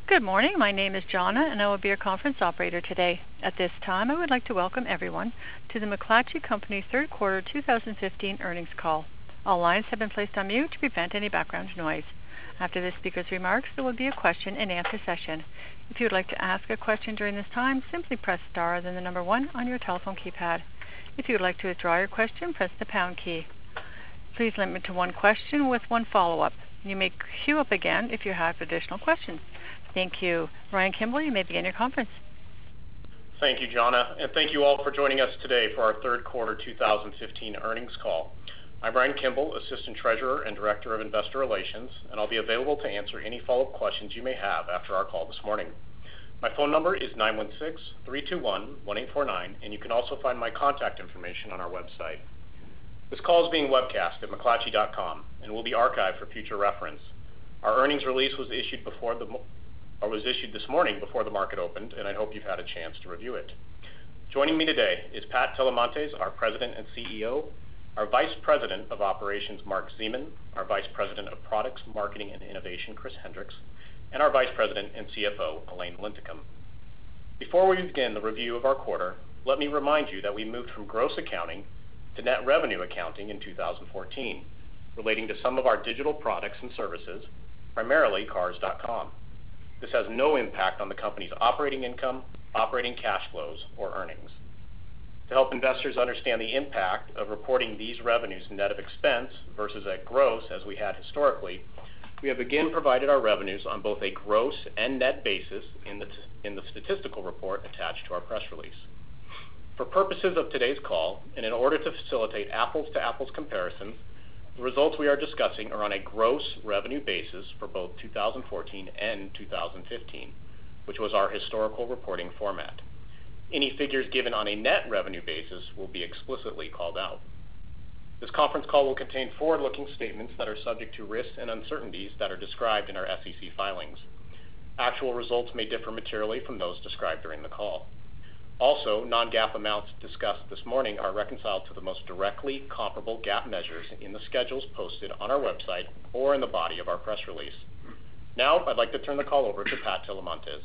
Good morning. My name is Jonna, and I will be your conference operator today. At this time, I would like to welcome everyone to the McClatchy Company Third Quarter 2015 Earnings Call. All lines have been placed on mute to prevent any background noise. After the speaker's remarks, there will be a question-and-answer session. If you would like to ask a question during this time, simply press star, then the number 1 on your telephone keypad. If you would like to withdraw your question, press the pound key. Please limit to one question with one follow-up. You may queue up again if you have additional questions. Thank you. Ryan Kimball, you may begin your conference. Thank you, Jonna, and thank you all for joining us today for our third quarter 2015 earnings call. I'm Ryan Kimball, Assistant Treasurer and Director of Investor Relations, and I'll be available to answer any follow-up questions you may have after our call this morning. My phone number is 916-321-1849, and you can also find my contact information on our website. This call is being webcast at mcclatchy.com and will be archived for future reference. Our earnings release was issued this morning before the market opened, and I hope you've had a chance to review it. Joining me today is Pat Telemontes, our President and CEO, our Vice President of Operations, Mark Zeman, our Vice President of Products, Marketing, and Innovation, Chris Hendricks, and our Vice President and CFO, Elaine Linthicum. Before we begin the review of our quarter, let me remind you that we moved from gross accounting to net revenue accounting in 2014, relating to some of our digital products and services, primarily Cars.com. This has no impact on the company's operating income, operating cash flows, or earnings. To help investors understand the impact of reporting these revenues net of expense versus at gross as we had historically, we have again provided our revenues on both a gross and net basis in the statistical report attached to our press release. For purposes of today's call, and in order to facilitate apples-to-apples comparisons, the results we are discussing are on a gross revenue basis for both 2014 and 2015, which was our historical reporting format. Any figures given on a net revenue basis will be explicitly called out. This conference call will contain forward-looking statements that are subject to risks and uncertainties that are described in our SEC filings. Actual results may differ materially from those described during the call. Also, non-GAAP amounts discussed this morning are reconciled to the most directly comparable GAAP measures in the schedules posted on our website or in the body of our press release. Now, I'd like to turn the call over to Pat Telemontes.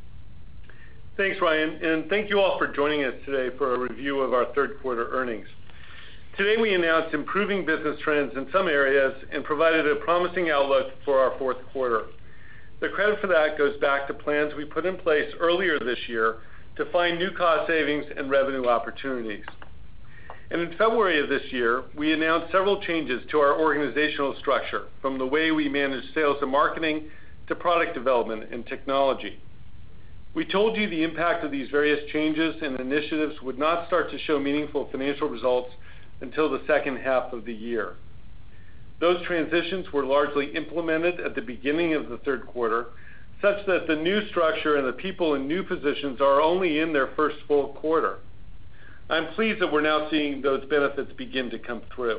Thanks, Ryan, and thank you all for joining us today for a review of our third quarter earnings. Today we announced improving business trends in some areas and provided a promising outlook for our fourth quarter. The credit for that goes back to plans we put in place earlier this year to find new cost savings and revenue opportunities. And in February of this year, we announced several changes to our organizational structure, from the way we manage sales and marketing to product development and technology. We told you the impact of these various changes and initiatives would not start to show meaningful financial results until the second half of the year. Those transitions were largely implemented at the beginning of the third quarter, such that the new structure and the people in new positions are only in their first full quarter. I'm pleased that we're now seeing those benefits begin to come through.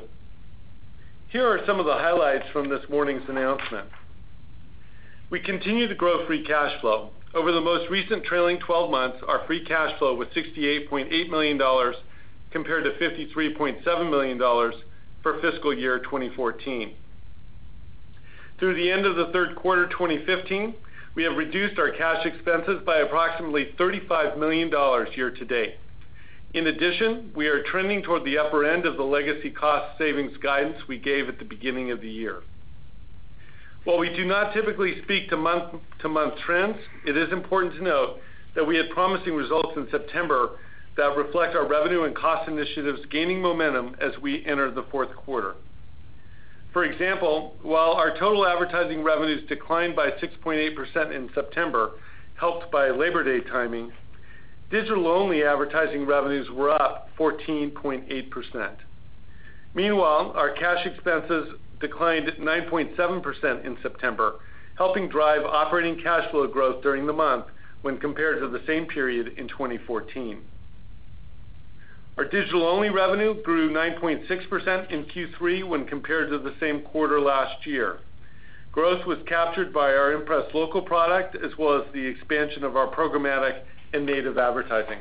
Here are some of the highlights from this morning's announcement. We continue to grow free cash flow. Over the most recent trailing 12 months, our free cash flow was $68.8 million compared to $53.7 million for fiscal year 2014. Through the end of the third quarter 2015, we have reduced our cash expenses by approximately $35 million year to date. In addition, we are trending toward the upper end of the legacy cost savings guidance we gave at the beginning of the year. While we do not typically speak to month-to-month trends, it is important to note that we had promising results in September that reflect our revenue and cost initiatives gaining momentum as we enter the fourth quarter. For example, while our total advertising revenues declined by 6.8% in September, helped by Labor Day timing, digital-only advertising revenues were up 14.8%. Meanwhile, our cash expenses declined 9.7% in September, helping drive operating cash flow growth during the month when compared to the same period in 2014. Our digital-only revenue grew 9.6% in Q3 when compared to the same quarter last year. Growth was captured by our Impress Local product as well as the expansion of our programmatic and native advertising.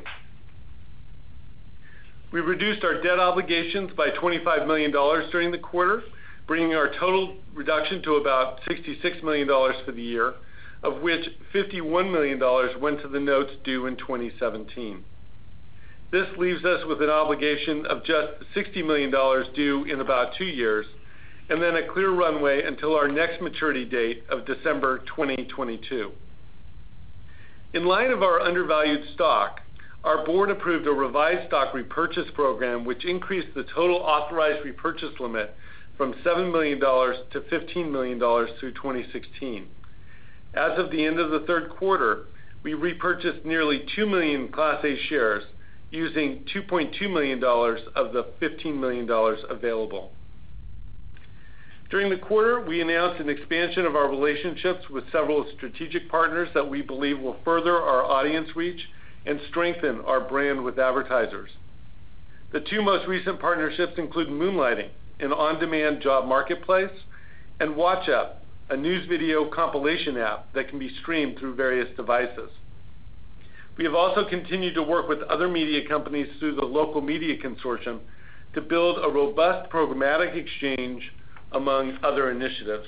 We reduced our debt obligations by $25 million during the quarter, bringing our total reduction to about $66 million for the year, of which $51 million went to the notes due in 2017. This leaves us with an obligation of just $60 million due in about 2 years, and then a clear runway until our next maturity date of December 2022. In light of our undervalued stock, our board approved a revised stock repurchase program which increased the total authorized repurchase limit from $7 million to $15 million through 2016. As of the end of the third quarter, we repurchased nearly 2 million Class A shares, using $2.2 million of the $15 million available. During the quarter, we announced an expansion of our relationships with several strategic partners that we believe will further our audience reach and strengthen our brand with advertisers. The 2 most recent partnerships include Moonlighting, an on-demand job marketplace, and WatchUp, a news video compilation app that can be streamed through various devices. We have also continued to work with other media companies through the Local Media Consortium to build a robust programmatic exchange, among other initiatives.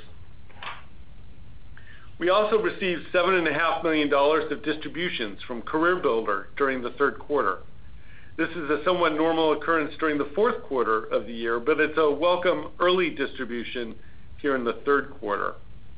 We also received $7.5 million of distributions from CareerBuilder during the third quarter. This is a somewhat normal occurrence during the fourth quarter of the year, but it's a welcome early distribution here in the third quarter.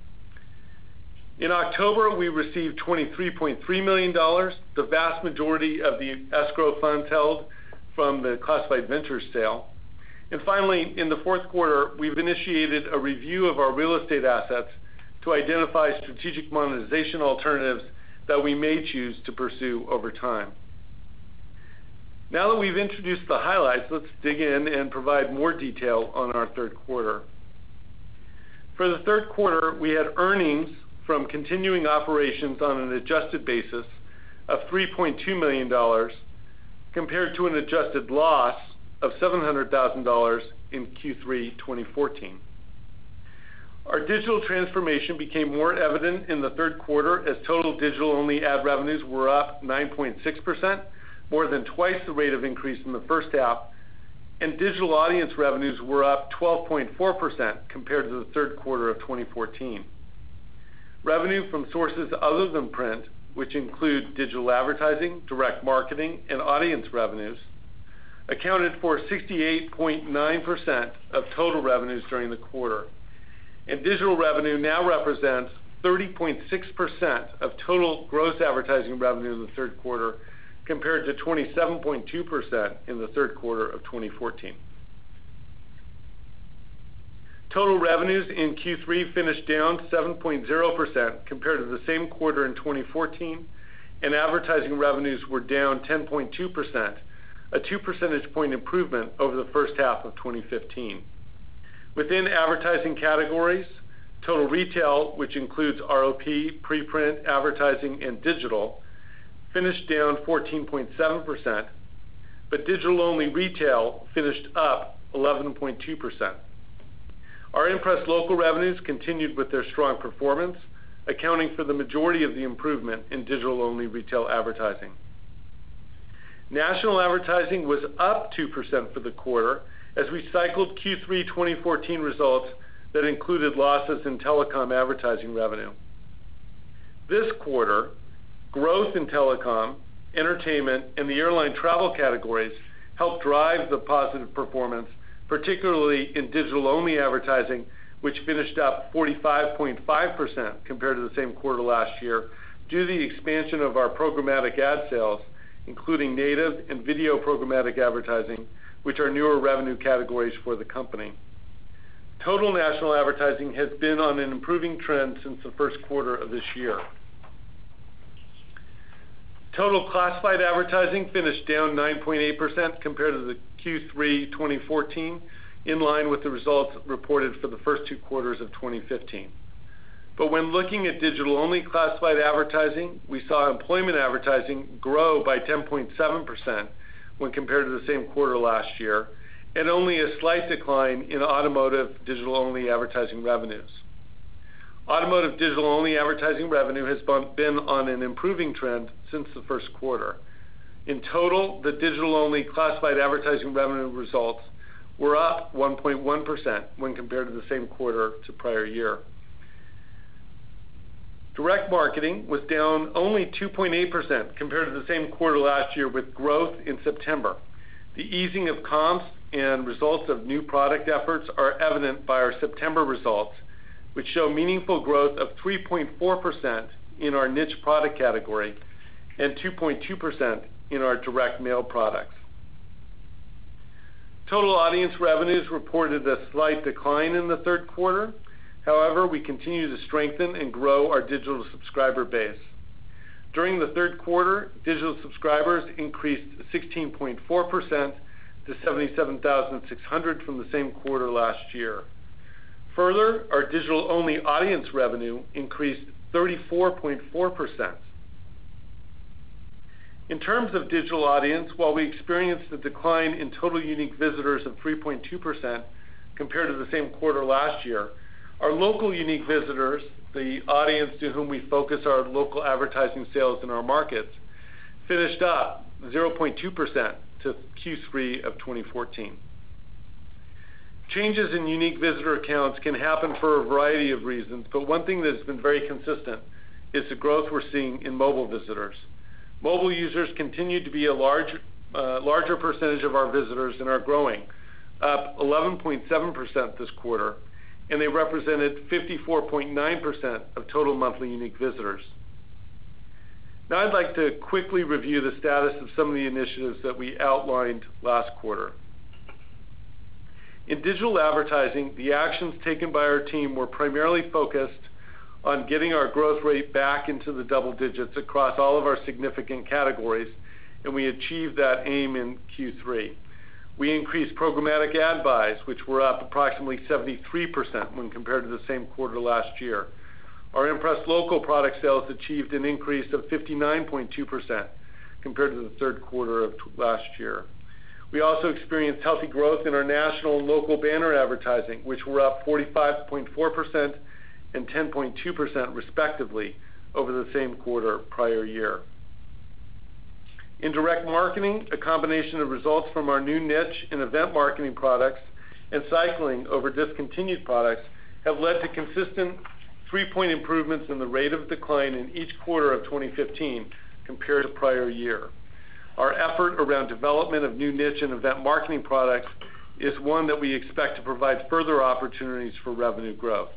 In October, we received $23.3 million, the vast majority of the escrow funds held from the Classified Ventures sale. And finally, in the fourth quarter, we've initiated a review of our real estate assets to identify strategic monetization alternatives that we may choose to pursue over time. Now that we've introduced the highlights, let's dig in and provide more detail on our third quarter. For the third quarter, we had earnings from continuing operations on an adjusted basis of $3.2 million compared to an adjusted loss of $700,000 in Q3 2014. Our digital transformation became more evident in the third quarter as total digital-only ad revenues were up 9.6%, more than twice the rate of increase in the first half, and digital audience revenues were up 12.4% compared to the third quarter of 2014. Revenue from sources other than print, which include digital advertising, direct marketing, and audience revenues, accounted for 68.9% of total revenues during the quarter. And digital revenue now represents 30.6% of total gross advertising revenue in the third quarter, compared to 27.2% in the third quarter of 2014. Total revenues in Q3 finished down 7.0% compared to the same quarter in 2014, and advertising revenues were down 10.2%, a 2 percentage point improvement over the first half of 2015. Within advertising categories, total retail, which includes ROP, preprint, advertising, and digital, finished down 14.7%, but digital-only retail finished up 11.2%. Our Impress Local revenues continued with their strong performance, accounting for the majority of the improvement in digital-only retail advertising. National advertising was up 2% for the quarter as we cycled Q3 2014 results that included losses in telecom advertising revenue. This quarter, growth in telecom, entertainment, and the airline travel categories helped drive the positive performance, particularly in digital-only advertising, which finished up 45.5% compared to the same quarter last year due to the expansion of our programmatic ad sales, including native and video programmatic advertising, which are newer revenue categories for the company. Total national advertising has been on an improving trend since the first quarter of this year. Total classified advertising finished down 9.8% compared to the Q3 2014, in line with the results reported for the first 2 quarters of 2015. But when looking at digital-only classified advertising, we saw employment advertising grow by 10.7% when compared to the same quarter last year, and only a slight decline in automotive digital-only advertising revenues. Automotive digital-only advertising revenue has been on an improving trend since the first quarter. In total, the digital-only classified advertising revenue results were up 1.1% when compared to the same quarter to prior year. Direct marketing was down only 2.8% compared to the same quarter last year, with growth in September. The easing of comps and results of new product efforts are evident by our September results, which show meaningful growth of 3.4% in our niche product category and 2.2% in our direct mail products. Total audience revenues reported a slight decline in the third quarter. However, we continue to strengthen and grow our digital subscriber base. During the third quarter, digital subscribers increased 16.4% to 77,600 from the same quarter last year. Further, our digital-only audience revenue increased 34.4%. In terms of digital audience, while we experienced a decline in total unique visitors of 3.2% compared to the same quarter last year, our local unique visitors, the audience to whom we focus our local advertising sales in our markets, finished up 0.2% to Q3 of 2014. Changes in unique visitor counts can happen for a variety of reasons, but one thing that has been very consistent is the growth we're seeing in mobile visitors. Mobile users continue to be a larger percentage of our visitors and are growing, up 11.7% this quarter, and they represented 54.9% of total monthly unique visitors. Now I'd like to quickly review the status of some of the initiatives that we outlined last quarter. In digital advertising, the actions taken by our team were primarily focused on getting our growth rate back into the double digits across all of our significant categories, and we achieved that aim in Q3. We increased programmatic ad buys, which were up approximately 73% when compared to the same quarter last year. Our Impress Local product sales achieved an increase of 59.2% compared to the third quarter of last year. We also experienced healthy growth in our national and local banner advertising, which were up 45.4% and 10.2% respectively over the same quarter prior year. In direct marketing, a combination of results from our new niche and event marketing products and cycling over discontinued products have led to consistent 3-point improvements in the rate of decline in each quarter of 2015 compared to prior year. Our effort around development of new niche and event marketing products is one that we expect to provide further opportunities for revenue growth.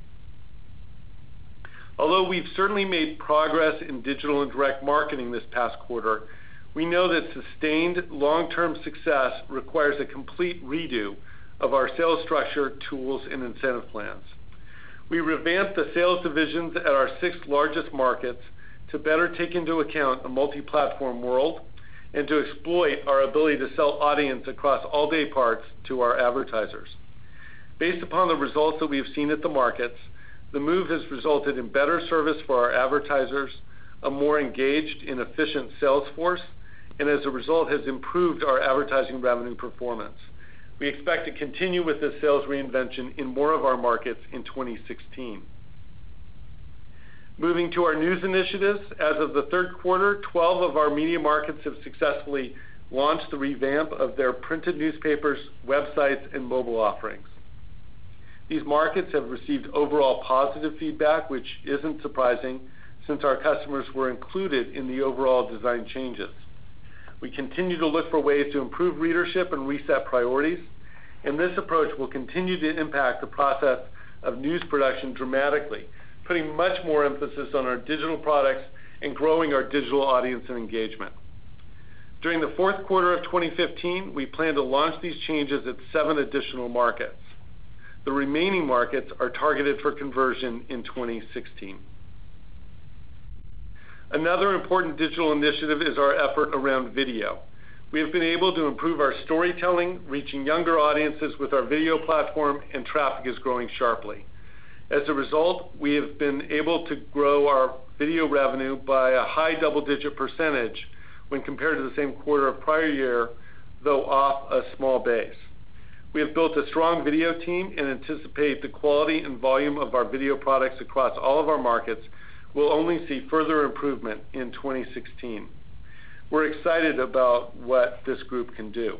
Although we've certainly made progress in digital and direct marketing this past quarter, we know that sustained long-term success requires a complete redo of our sales structure, tools, and incentive plans. We revamped the sales divisions at our 6 largest markets to better take into account a multi-platform world and to exploit our ability to sell audience across all day parts to our advertisers. Based upon the results that we have seen at the markets, the move has resulted in better service for our advertisers, a more engaged and efficient sales force, and as a result has improved our advertising revenue performance. We expect to continue with this sales reinvention in more of our markets in 2016. Moving to our news initiatives, as of the third quarter, 12 of our media markets have successfully launched the revamp of their printed newspapers, websites, and mobile offerings. These markets have received overall positive feedback, which isn't surprising since our customers were included in the overall design changes. We continue to look for ways to improve readership and reset priorities, and this approach will continue to impact the process of news production dramatically, putting much more emphasis on our digital products and growing our digital audience and engagement. During the fourth quarter of 2015, we plan to launch these changes at 7 additional markets. The remaining markets are targeted for conversion in 2016. Another important digital initiative is our effort around video. We have been able to improve our storytelling, reaching younger audiences with our video platform, and traffic is growing sharply. As a result, we have been able to grow our video revenue by a high double-digit percentage when compared to the same quarter of prior year, though off a small base. We have built a strong video team and anticipate the quality and volume of our video products across all of our markets will only see further improvement in 2016. We're excited about what this group can do.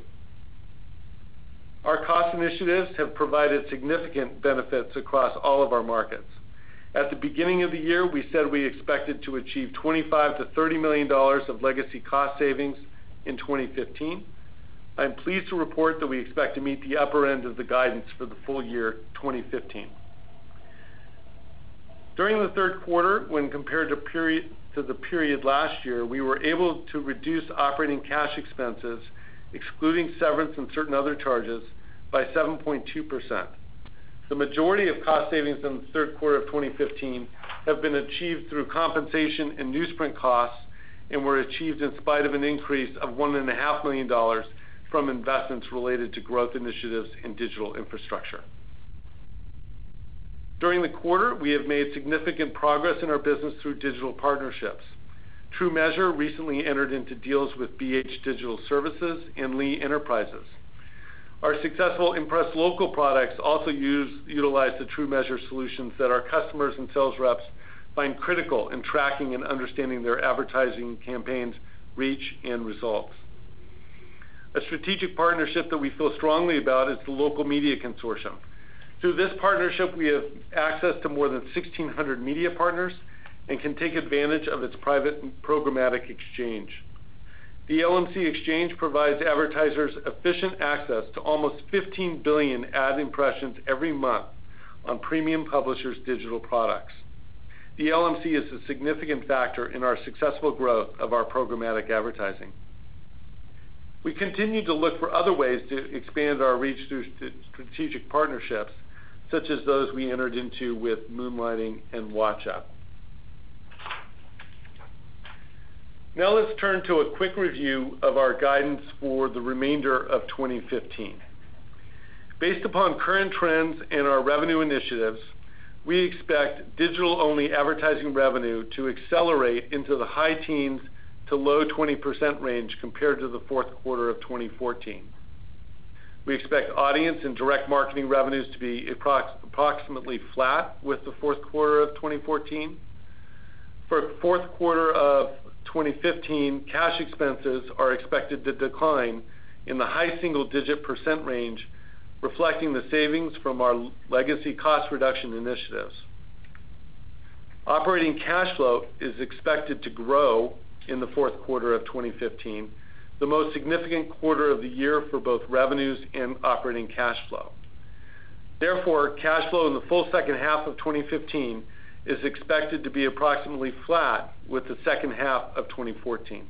Our cost initiatives have provided significant benefits across all of our markets. At the beginning of the year, we said we expected to achieve $25 to $30 million of legacy cost savings in 2015. I'm pleased to report that we expect to meet the upper end of the guidance for the full year 2015. During the third quarter, when compared to the period last year, we were able to reduce operating cash expenses, excluding severance and certain other charges, by 7.2%. The majority of cost savings in the third quarter of 2015 have been achieved through compensation and newsprint costs and were achieved in spite of an increase of $1.5 million from investments related to growth initiatives in digital infrastructure. During the quarter, we have made significant progress in our business through digital partnerships. TrueMeasure recently entered into deals with BH Digital Services and Lee Enterprises. Our successful Impress Local products also utilize the TrueMeasure solutions that our customers and sales reps find critical in tracking and understanding their advertising campaigns' reach and results. A strategic partnership that we feel strongly about is the Local Media Consortium. Through this partnership, we have access to more than 1,600 media partners and can take advantage of its private programmatic exchange. The LMC exchange provides advertisers efficient access to almost 15 billion ad impressions every month on premium publishers' digital products. The LMC is a significant factor in our successful growth of our programmatic advertising. We continue to look for other ways to expand our reach through strategic partnerships, such as those we entered into with Moonlighting and WatchUp. Now let's turn to a quick review of our guidance for the remainder of 2015. Based upon current trends and our revenue initiatives, we expect digital-only advertising revenue to accelerate into the high teens to low 20% range compared to the fourth quarter of 2014. We expect audience and direct marketing revenues to be approximately flat with the fourth quarter of 2014. For fourth quarter of 2015, cash expenses are expected to decline in the high single-digit % range, reflecting the savings from our legacy cost reduction initiatives. Operating cash flow is expected to grow in the fourth quarter of 2015, the most significant quarter of the year for both revenues and operating cash flow. Therefore, cash flow in the full second half of 2015 is expected to be approximately flat with the second half of 2014.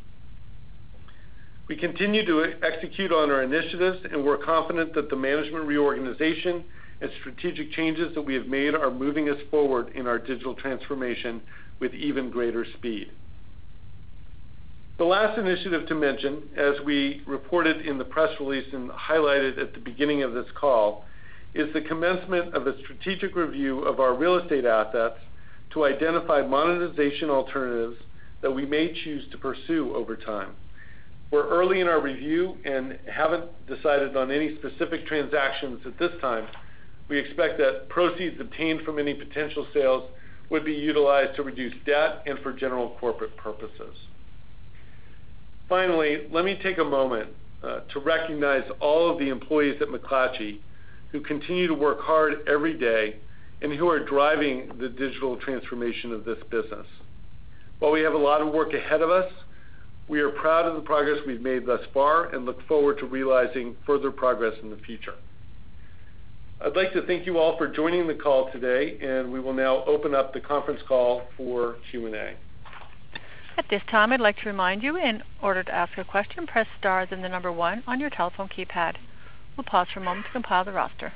We continue to execute on our initiatives, and we're confident that the management reorganization and strategic changes that we have made are moving us forward in our digital transformation with even greater speed. The last initiative to mention, as we reported in the press release and highlighted at the beginning of this call, is the commencement of a strategic review of our real estate assets to identify monetization alternatives that we may choose to pursue over time. We're early in our review and haven't decided on any specific transactions at this time. We expect that proceeds obtained from any potential sales would be utilized to reduce debt and for general corporate purposes. Finally, let me take a moment to recognize all of the employees at McClatchy who continue to work hard every day and who are driving the digital transformation of this business. While we have a lot of work ahead of us, we are proud of the progress we've made thus far and look forward to realizing further progress in the future. I'd like to thank you all for joining the call today, and we will now open up the conference call for Q&A. At this time, I'd like to remind you, in order to ask a question, press star then the number 1 on your telephone keypad. We'll pause for a moment to compile the roster.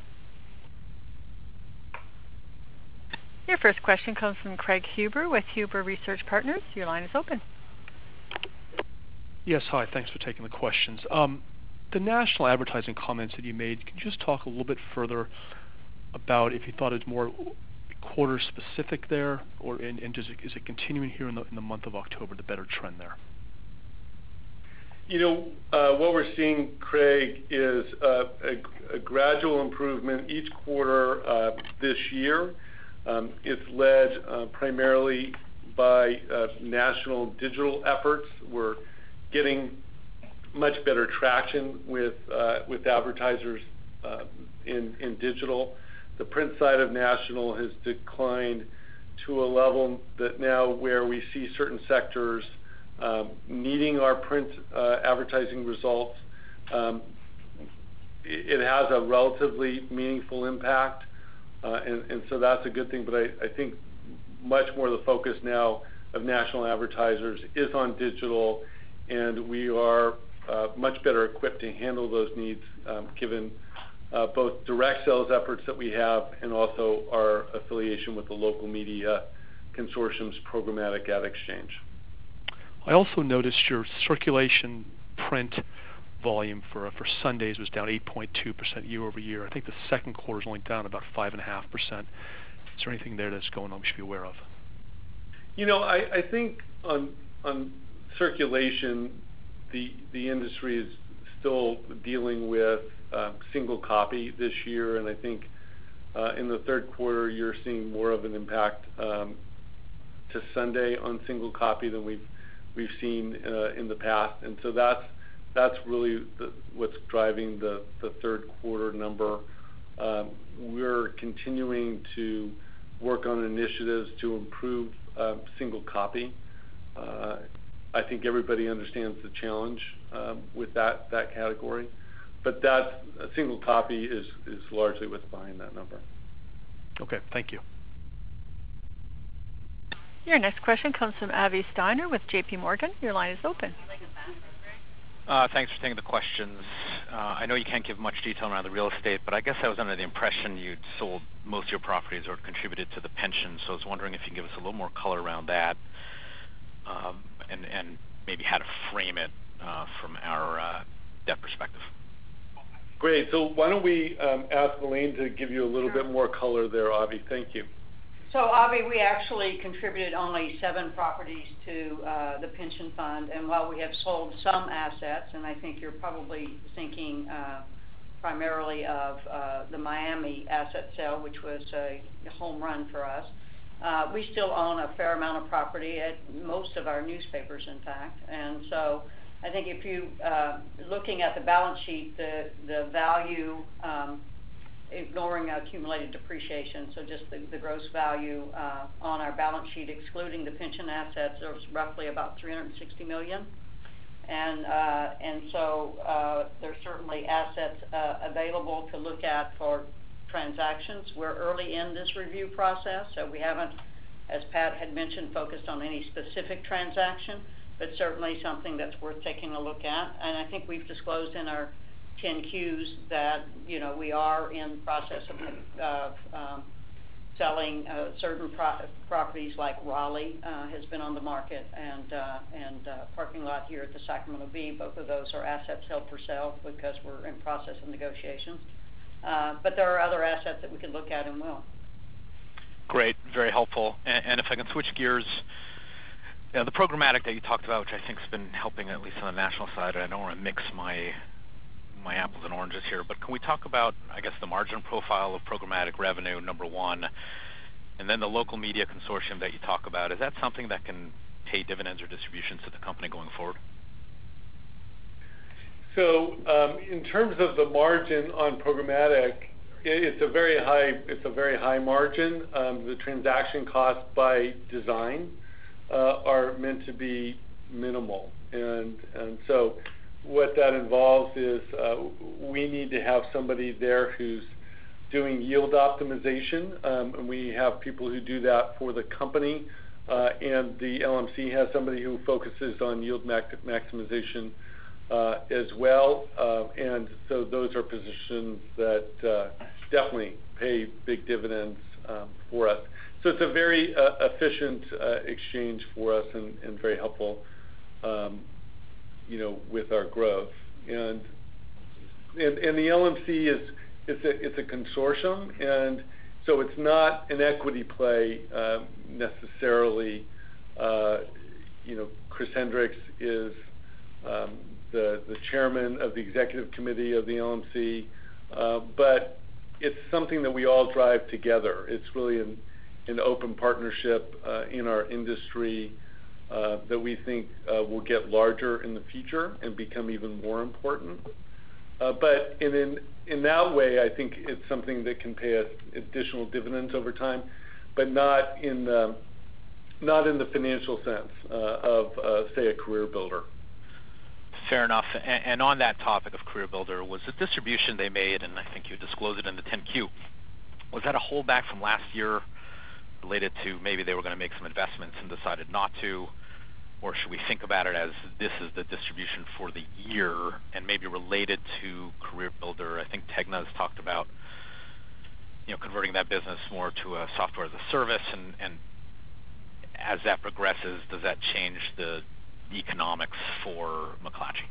Your first question comes from Craig Huber with Huber Research Partners. Your line is open. Yes, hi. Thanks for taking the questions. The national advertising comments that you made, can you just talk a little bit further about if you thought it was more quarter specific there, or is it continuing here in the month of October, the better trend there? You know, what we're seeing, Craig, is a gradual improvement each quarter this year. It's led primarily by national digital efforts. We're getting much better traction with advertisers in digital. the print side of national has declined to a level that now where we see certain sectors needing our print advertising results. It has a relatively meaningful impact, and so that's a good thing. But I think much more the focus now of national advertisers is on digital, and we are much better equipped to handle those needs given both direct sales efforts that we have and also our affiliation with the local media consortium's programmatic ad exchange. I also noticed your circulation print volume for Sundays was down 8.2% year over year. I think the second quarter is only down about 5.5%. Is there anything there that's going on we should be aware of? I think on circulation, the industry is still dealing with single copy this year, and I think in the third quarter you're seeing more of an impact to Sunday on single copy than we've seen in the past, and so that's really what's driving the third quarter number. We're continuing to work on initiatives to improve single copy. I think everybody understands the challenge with that category, but that single copy is largely what's behind that number. Okay, thank you. Your next question comes from Avi Steiner with J.P. Morgan. Your line is open. Thanks for taking the questions. I know you can't give much detail around the real estate, but I guess I was under the impression you'd sold most of your properties or contributed to the pension, so I was wondering if you can give us a little more color around that and maybe how to frame it from our debt perspective. Great. So why don't we ask Elaine to give you a little bit more color there, Avi. Thank you. So, Avi, we actually contributed only 7 properties to the pension fund, and while we have sold some assets, and I think you're probably thinking primarily of the Miami asset sale, which was a home run for us, we still own a fair amount of property at most of our newspapers, in fact. And so I think if you, looking at the balance sheet, the value, ignoring accumulated depreciation, so just the gross value on our balance sheet, excluding the pension assets, there was roughly about $360 million. And so there's certainly assets available to look at for transactions. We're early in this review process, so we haven't, as Pat had mentioned, focused on any specific transaction, but certainly something that's worth taking a look at. And I think we've disclosed in our 10-Qs that, we are in process of selling certain properties, like Raleigh has been on the market, and parking lot here at the Sacramento Bee. Both of those are assets held for sale because we're in process of negotiations. But there are other assets that we can look at and will. Great, very helpful. And if I can switch gears, the programmatic that you talked about, which I think has been helping at least on the national side, I don't want to mix my apples and oranges here, but can we talk about, I guess, the margin profile of programmatic revenue, number one, and then the local media consortium that you talk about? Is that something that can pay dividends or distributions to the company going forward? So in terms of the margin on programmatic, it's a very high margin. The transaction costs by design are meant to be minimal, and so what that involves is we need to have somebody there who's doing yield optimization, and we have people who do that for the company, and the LMC has somebody who focuses on yield maximization as well, and so those are positions that definitely pay big dividends for us. So it's a very efficient exchange for us and very helpful with our growth. And the LMC it's a consortium, and so it's not an equity play necessarily. Chris Hendricks is the chairman of the executive committee of the LMC, but it's something that we all drive together. It's really an open partnership in our industry that we think will get larger in the future and become even more important. But in that way, I think it's something that can pay us additional dividends over time, but not in the financial sense of, say, a career builder. Fair enough. And on that topic of Career Builder, was the distribution they made, and I think you disclosed it in the 10Q, was that a holdback from last year related to maybe they were going to make some investments and decided not to? Or should we think about it as this is the distribution for the year and maybe related to Career Builder? I think Tegna has talked about converting that business more to a software as a service, and as that progresses, does that change the economics for McClatchy?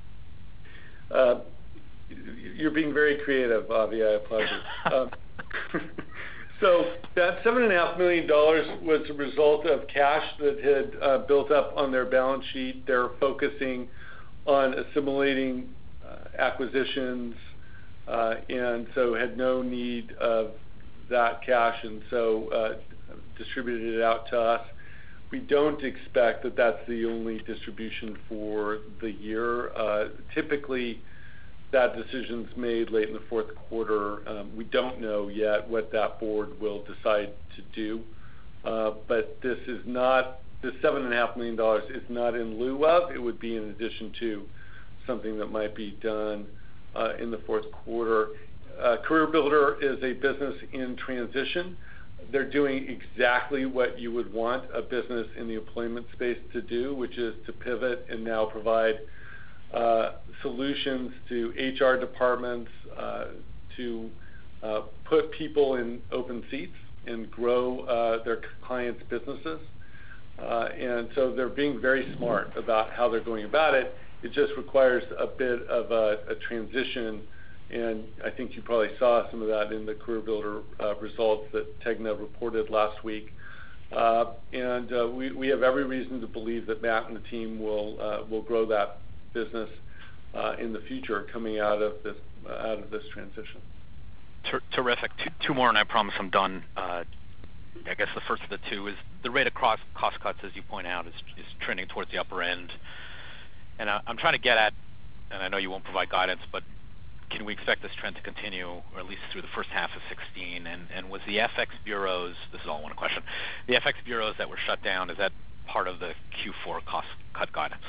You're being very creative, Avi. I applaud you. So that $7.5 million was a result of cash that had built up on their balance sheet. They're focusing on assimilating acquisitions, and so had no need of that cash, and so distributed it out to us. We don't expect that that's the only distribution for the year. Typically, that decision's made late in the fourth quarter. We don't know yet what that board will decide to do, but this $7.5 million is not in lieu of. It would be in addition to something that might be done in the fourth quarter. Career Builder is a business in transition. They're doing exactly what you would want a business in the employment space to do, which is to pivot and now provide solutions to HR departments to put people in open seats and grow their clients' businesses. And so they're being very smart about how they're going about it. It just requires a bit of a transition, and I think you probably saw some of that in the Career Builder results that Tegna reported last week. And we have every reason to believe that Matt and the team will grow that business in the future coming out of this transition. Terrific. Two more, and I promise I'm done. I guess the first of the two is the rate of cost cuts, as you point out, is trending towards the upper end. And I'm trying to get at, and I know you won't provide guidance, but can we expect this trend to continue, or at least through the first half of 2016? And was the FX bureaus, this is all one question, the FX bureaus that were shut down, is that part of the Q4 cost cut guidance?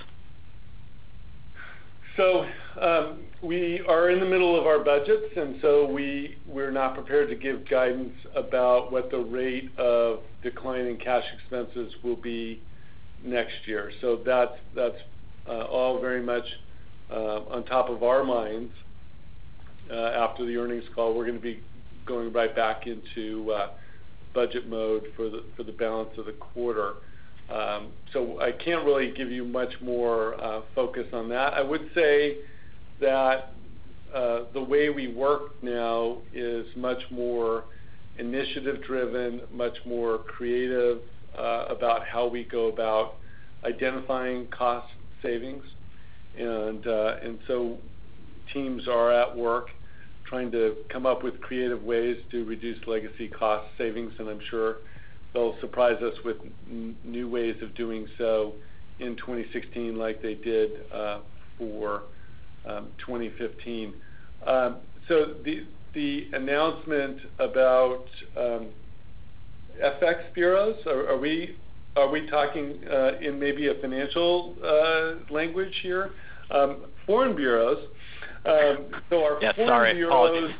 So we are in the middle of our budgets, and so we're not prepared to give guidance about what the rate of decline in cash expenses will be next year. So that's all very much on top of our minds. After the earnings call, we're going to be going right back into budget mode for the balance of the quarter. So I can't really give you much more focus on that. I would say that the way we work now is much more initiative-driven, much more creative about how we go about identifying cost savings, and so teams are at work trying to come up with creative ways to reduce legacy cost savings, and I'm sure they'll surprise us with new ways of doing so in 2016 like they did for 2015. So the announcement about FX bureaus, are we talking in maybe a financial language here? Foreign bureaus. So our yes, foreign sorry. bureaus.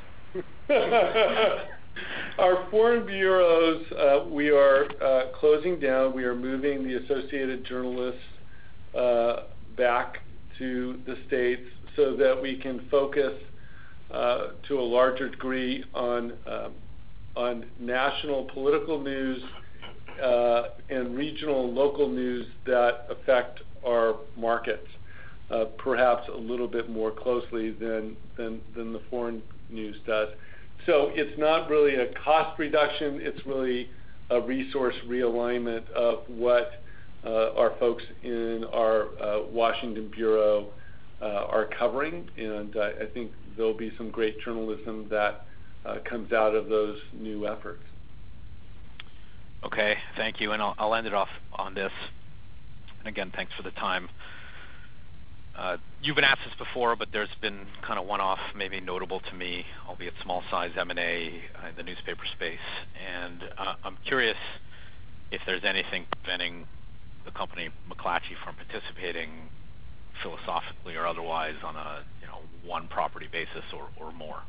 Our foreign bureaus, we are closing down. We are moving the Associated Journalists back to the States so that we can focus to a larger degree on national political news and regional and local news that affect our markets, perhaps a little bit more closely than the foreign news does. So it's not really a cost reduction, it's really a resource realignment of what our folks in our Washington Bureau are covering, and I think there'll be some great journalism that comes out of those new efforts. Okay, thank you, and I'll end it off on this. And again, thanks for the time. You've been asked this before, but there's been kind of one-off, maybe notable to me, albeit small-size M&A in the newspaper space. And I'm curious if there's anything preventing the company McClatchy from participating philosophically or otherwise on a one property basis or more.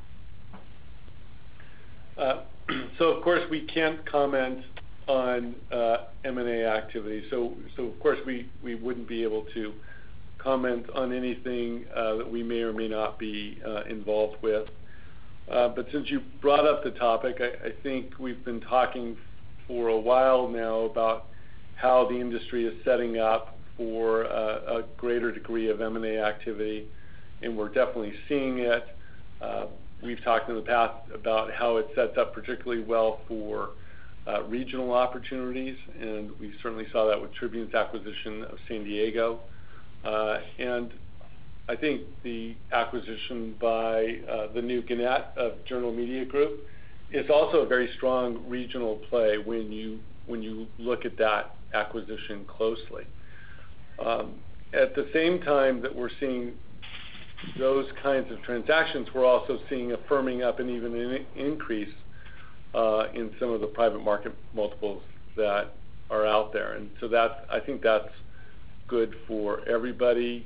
So of course we can't comment on M&A activity. So of course we wouldn't be able to comment on anything that we may or may not be involved with. But since you brought up the topic, I think we've been talking for a while now about how the industry is setting up for a greater degree of M&A activity, and we're definitely seeing it. We've talked in the past about how it sets up particularly well for regional opportunities, and we certainly saw that with Tribune's acquisition of San Diego. And I think the acquisition by the new Gannett of Journal Media Group is also a very strong regional play when you look at that acquisition closely. At the same time that we're seeing those kinds of transactions, we're also seeing a firming up and even an increase in some of the private market multiples that are out there. And so I think that's good for everybody.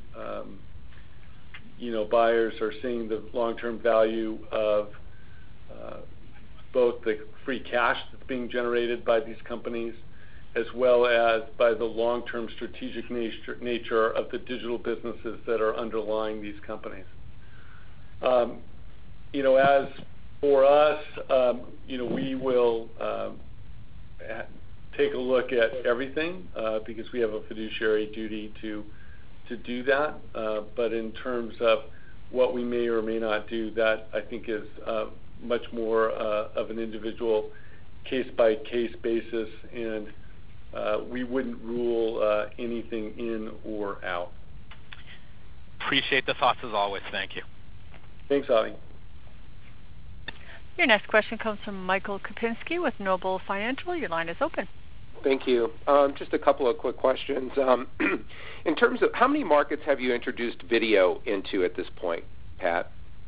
Buyers are seeing the long-term value of both the free cash that's being generated by these companies, as well as by the long-term strategic nature of the digital businesses that are underlying these companies. As for us, we will take a look at everything because we have a fiduciary duty to do that. But in terms of what we may or may not do, that I think is much more of an individual case-by-case basis, and we wouldn't rule anything in or out. Appreciate the thoughts as always. Thank you. Thanks, Avi. Your next question comes from Michael Kopinski with Noble Financial. Your line is open. Thank you. Just a couple of quick questions. In terms of how many markets have you introduced video into at this point, Pat?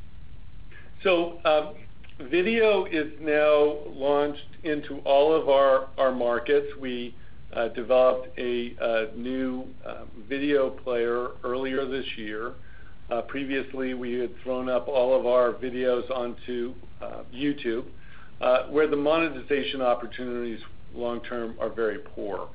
So video is now launched into all of our markets. We developed a new video player earlier this year. Previously, we had thrown up all of our videos onto YouTube, where the monetization opportunities long-term are very poor.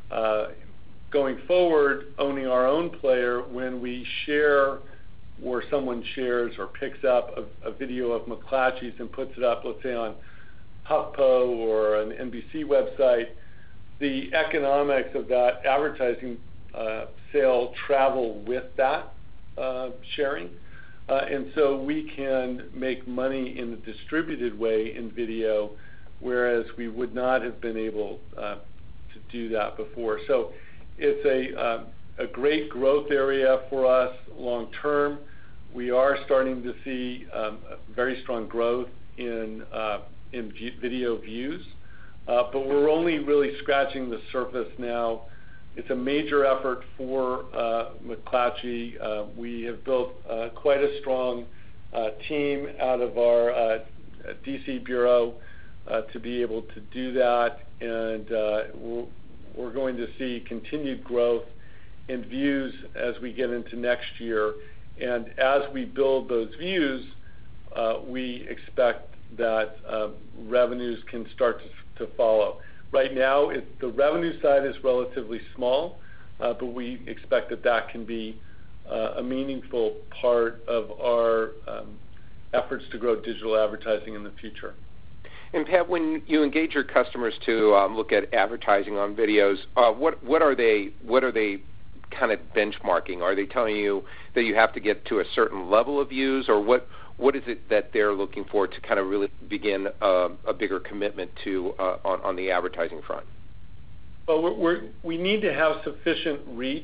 Going forward, owning our own player, when we share or someone shares or picks up a video of McClatchy's and puts it up, let's say on HuffPo or an NBC website, the economics of that advertising sale travel with that sharing. And so we can make money in a distributed way in video, whereas we would not have been able to do that before. So it's a great growth area for us long term. We are starting to see very strong growth in video views, but we're only really scratching the surface now. It's a major effort for McClatchy. We have built quite a strong team out of our DC bureau to be able to do that, and we're going to see continued growth in views as we get into next year. And as we build those views, we expect that revenues can start to follow. Right now, the revenue side is relatively small, but we expect that can be a meaningful part of our efforts to grow digital advertising in the future. And Pat, when you engage your customers to look at advertising on videos, what are they kind of benchmarking? Are they telling you that you have to get to a certain level of views, or what is it that they're looking for to kind of really begin a bigger commitment to on the advertising front? Well, we need to have sufficient reach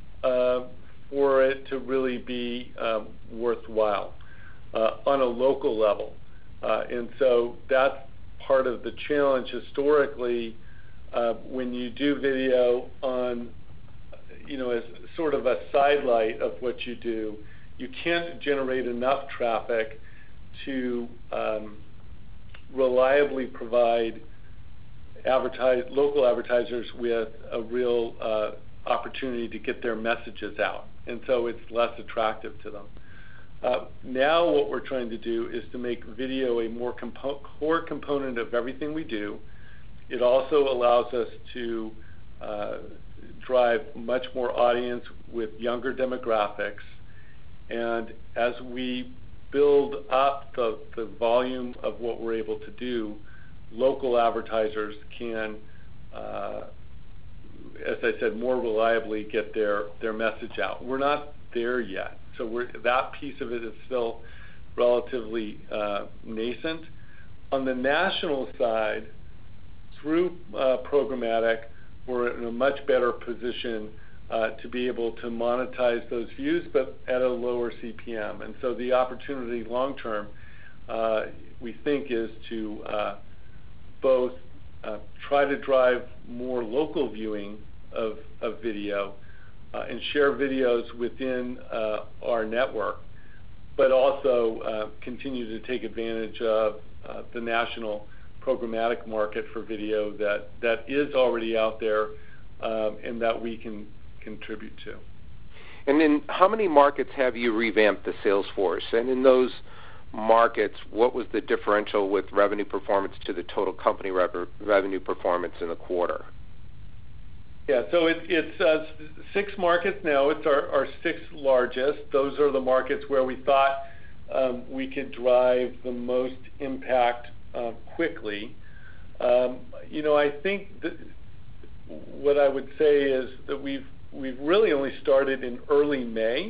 for it to really be worthwhile on a local level. And so that's part of the challenge historically when you do video on as sort of a sidelight of what you do, you can't generate enough traffic to reliably provide local advertisers with a real opportunity to get their messages out, and so it's less attractive to them. Now what we're trying to do is to make video a more core component of everything we do. It also allows us to drive much more audience with younger demographics, and as we build up the volume of what we're able to do, local advertisers can, as I said, more reliably get their message out. We're not there yet, so that piece of it is still relatively nascent. On the national side, through programmatic, we're in a much better position to be able to monetize those views, but at a lower CPM. And so the opportunity long term, we think, is to both try to drive more local viewing of video and share videos within our network, but also continue to take advantage of the national programmatic market for video that is already out there and that we can contribute to. And in how many markets have you revamped the sales force? And in those markets, what was the differential with revenue performance to the total company revenue performance in the quarter? Yeah, so it's 6 markets now. It's our 6th largest. Those are the markets where we thought we could drive the most impact quickly. I think that what I would say is that we've really only started in early May.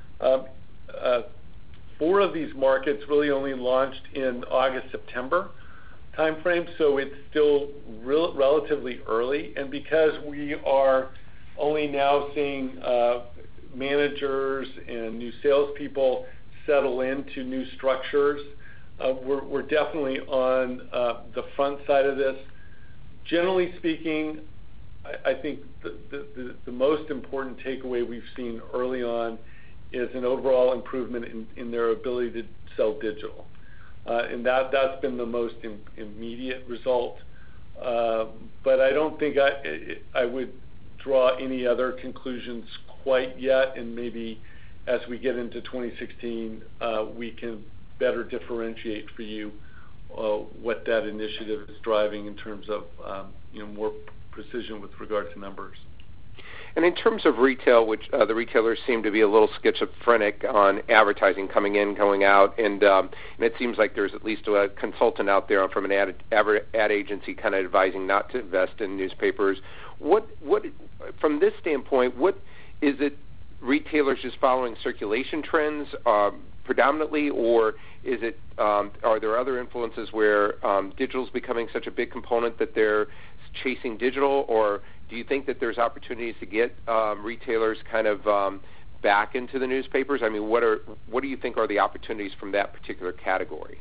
4 of these markets really only launched in August, September timeframe, so it's still relatively early. And because we are only now seeing managers and new salespeople settle into new structures, we're definitely on the front side of this. Generally speaking, I think the most important takeaway we've seen early on is an overall improvement in their ability to sell digital. And that's been the most immediate result. But I don't think I would draw any other conclusions quite yet, and maybe as we get into 2016, we can better differentiate for you what that initiative is driving in terms of more precision with regard to numbers. And in terms of retail, which the retailers seem to be a little schizophrenic on advertising coming in, going out, and it seems like there's at least a consultant out there from an ad agency kind of advising not to invest in newspapers. What from this standpoint, what is it? Retailers just following circulation trends predominantly, or is it? Are there other influences where digital is becoming such a big component that they're chasing digital, or do you think that there's opportunities to get retailers kind of back into the newspapers? I mean, what do you think are the opportunities from that particular category?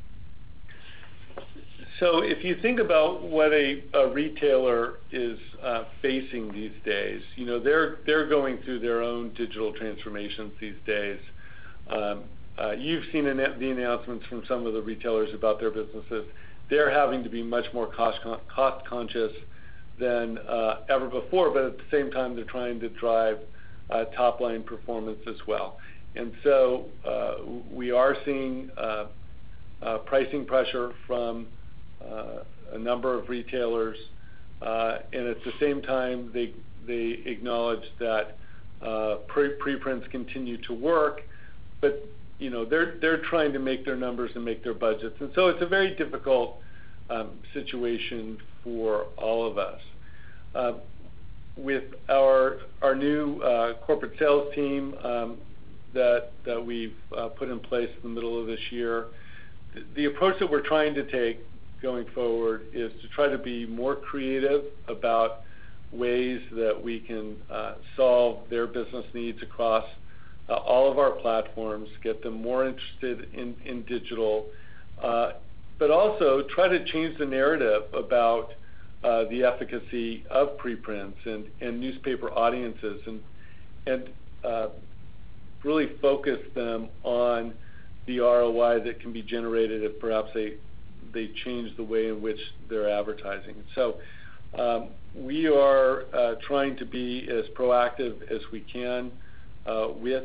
So if you think about what a retailer is facing these days, they're going through their own digital transformations these days. You've seen the announcements from some of the retailers about their businesses. They're having to be much more cost conscious than ever before, but at the same time, they're trying to drive top-line performance as well. And so we are seeing pricing pressure from a number of retailers, and at the same time, they acknowledge that preprints continue to work, but they're trying to make their numbers and make their budgets, and so it's a very difficult situation for all of us. With our new corporate sales team that we've put in place in the middle of this year, the approach that we're trying to take going forward is to try to be more creative about ways that we can solve their business needs across all of our platforms, get them more interested in digital, but also try to change the narrative about the efficacy of preprints and newspaper audiences, and really focus them on the ROI that can be generated if perhaps they change the way in which they're advertising. So we are trying to be as proactive as we can with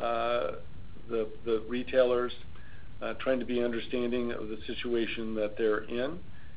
the retailers, trying to be understanding of the situation that they're in,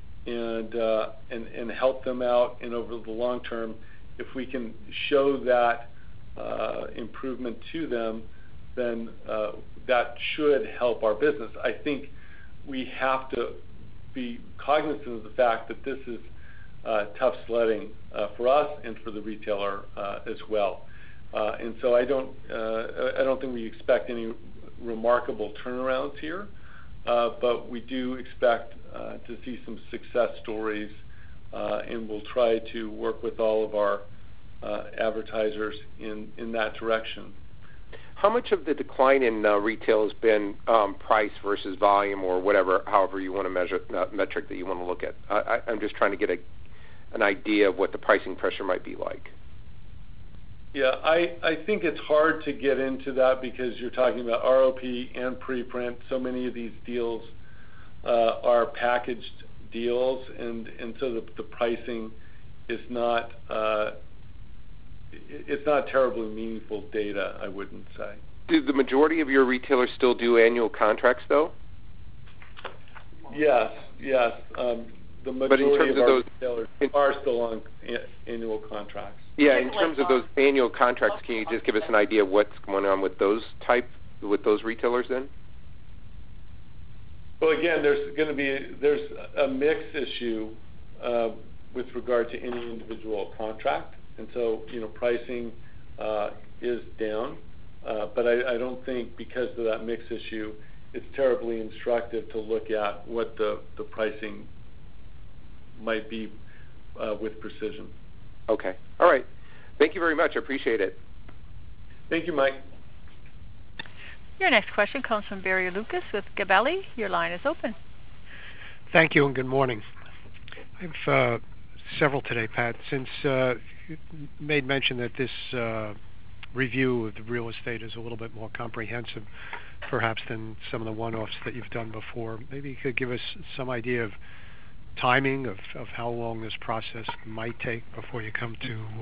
and help them out. And over the long term, if we can show that improvement to them, then that should help our business. I think we have to be cognizant of the fact that this is tough sledding for us and for the retailer as well. And so I don't think we expect any remarkable turnarounds here, but we do expect to see some success stories, and we'll try to work with all of our advertisers in that direction. How much of the decline in retail has been price versus volume, or whatever, however you want to measure metric that you want to look at? I'm just trying to get an idea of what the pricing pressure might be like. Yeah, I think it's hard to get into that because you're talking about ROP and preprint. So many of these deals are packaged deals, and so the pricing is not it's not terribly meaningful data, I wouldn't say. Do the majority of your retailers still do annual contracts, though? Yes. The majority of our retailers are still on annual contracts. Yeah, in terms of those annual contracts, can you just give us an idea of what's going on with those retailers then? Well, again, there's a mix issue with regard to any individual contract, and so pricing is down, but I don't think because of that mix issue, it's terribly instructive to look at what the pricing might be with precision. Okay. All right. Thank you very much. I appreciate it. Thank you, Mike. Your next question comes from Barry Lucas with Gabelli. Your line is open. Thank you and good morning. I have several today, Pat. Since you made mention that this review of the real estate is a little bit more comprehensive, perhaps, than some of the one-offs that you've done before, maybe you could give us some idea of timing of how long this process might take before you come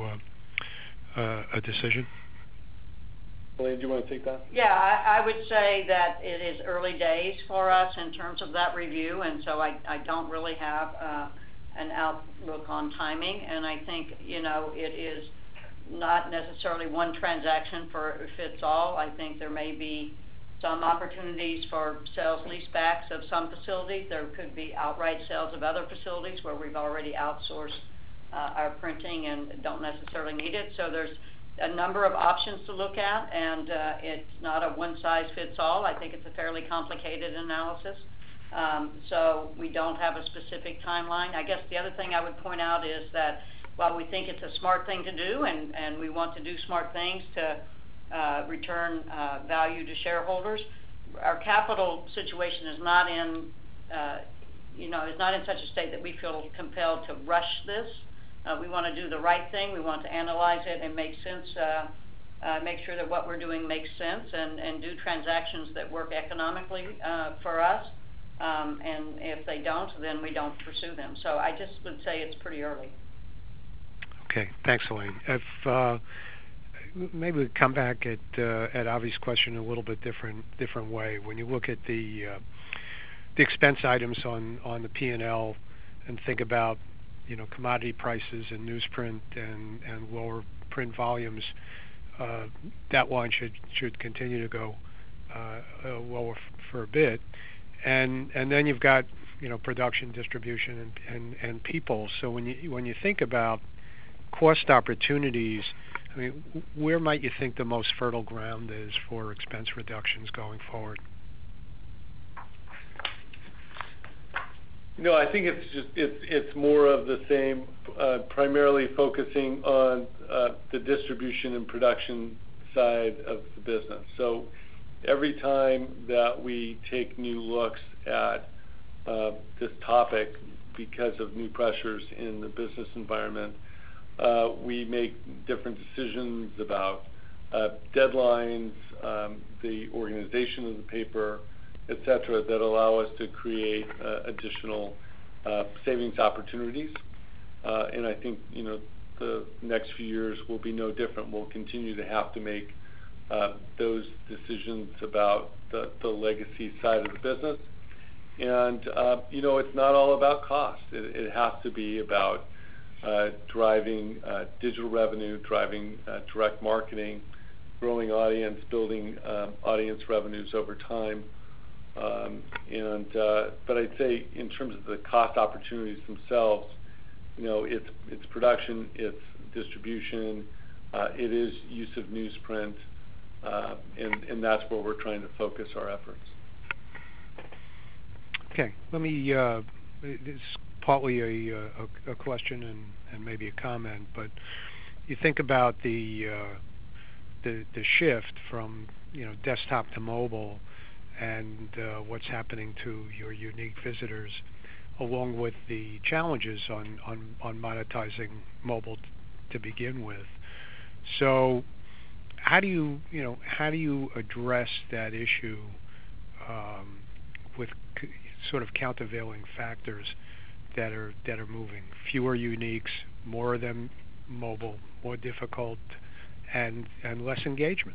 to a decision? Elaine, do you want to take that? Yeah, I would say that it is early days for us in terms of that review, and so I don't really have an outlook on timing. And I think, it is not necessarily one transaction fits all. I think there may be some opportunities for sales leasebacks of some facilities. There could be outright sales of other facilities where we've already outsourced our printing and don't necessarily need it. So there's a number of options to look at, and it's not a one-size-fits-all. I think it's a fairly complicated analysis. So we don't have a specific timeline. I guess the other thing I would point out is that while we think it's a smart thing to do, and we want to do smart things to return value to shareholders, our capital situation is not in, is not in such a state that we feel compelled to rush this. We want to do the right thing. We want to analyze it and make sense, make sure that what we're doing makes sense, and do transactions that work economically for us. And if they don't, then we don't pursue them. So I just would say it's pretty early. Okay, thanks, Elaine. If maybe we come back at Avi's question a little bit different way. When you look at the expense items on the P&L and think about commodity prices and newsprint and lower print volumes, that line should continue to go lower for a bit, and then you've got production, distribution, and people. So when you think about cost opportunities, I mean, where might you think the most fertile ground is for expense reductions going forward? I think it's more of the same, primarily focusing on the distribution and production side of the business. So every time that we take new looks at this topic, because of new pressures in the business environment. We make different decisions about deadlines, the organization of the paper, et cetera, that allow us to create additional savings opportunities. And I think, the next few years will be no different. We'll continue to have to make those decisions about the legacy side of the business. And, it's not all about cost. It has to be about driving digital revenue, driving direct marketing, growing audience, building audience revenues over time. But I'd say in terms of the cost opportunities themselves, it's production, it's distribution, it is use of newsprint, and that's where we're trying to focus our efforts. Okay, let me. It's partly a question and maybe a comment, but you think about the shift from desktop to mobile, and what's happening to your unique visitors, along with the challenges on monetizing mobile to begin with. So, how do you address that issue with sort of countervailing factors that are moving? Fewer uniques, more of them mobile, more difficult, and less engagement.